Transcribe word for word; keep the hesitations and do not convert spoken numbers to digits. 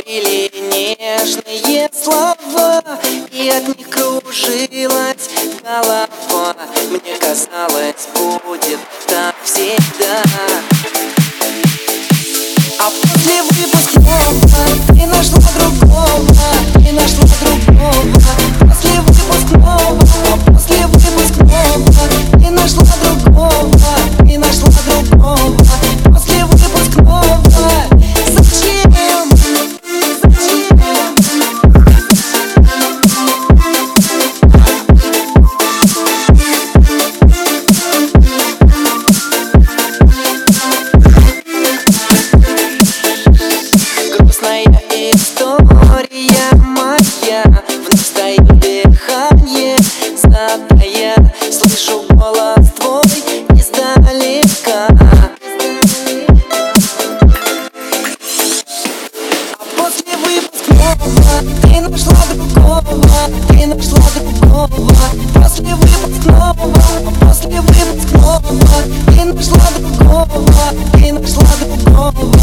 говорили нежные слова, и от них кружилась голова. Мне казалось, будет так всегда. А после выпускного ты нашла другого, ты нашла другого. После выпускного, а после выпускного ты нашла другого, ты нашла другого. После выпускного зачем? Грустная история моя, вновь стоит дыхание затая. Слышу голос твой издалека. А после выпускного ты нашла другого, ты нашла другого. После выпускного, а после выпускного ты нашла другого, ты нашла другого.